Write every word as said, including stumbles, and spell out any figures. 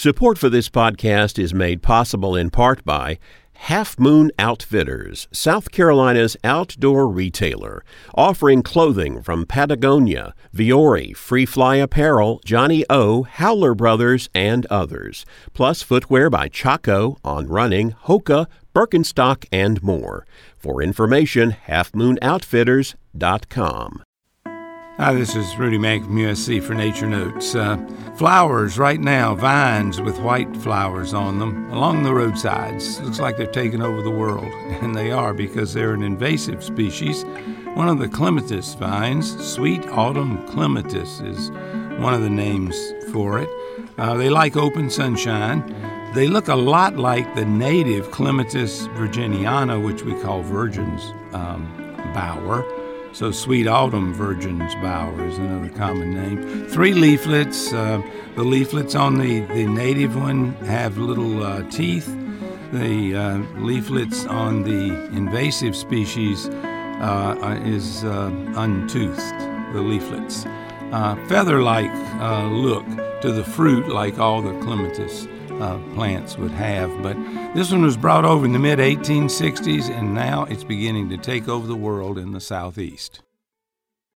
Support for this podcast is made possible in part by Half Moon Outfitters, South Carolina's outdoor retailer, offering clothing from Patagonia, Viore, Free Fly Apparel, Johnny O, Howler Brothers, and others, plus footwear by Chaco, On Running, Hoka, Birkenstock, and more. For information, half moon outfitters dot com. Hi, this is Rudy Mack from U S C for Nature Notes. Uh, flowers right now, vines with white flowers on them along the roadsides. Looks like they're taking over the world, and they are because they're an invasive species. One of the clematis vines, Sweet Autumn Clematis, is one of the names for it. Uh, they like open sunshine. They look a lot like the native Clematis virginiana, which we call Virgin's um, bower. So Sweet Autumn Virgin's bower is another common name. Three leaflets. Uh, the leaflets on the, the native one have little uh, teeth. The uh, leaflets on the invasive species uh, is uh, untoothed, the leaflets. Uh, feather-like uh, look to the fruit like all the clematis uh, plants would have. But this one was brought over in the mid eighteen sixties, and now it's beginning to take over the world in the southeast.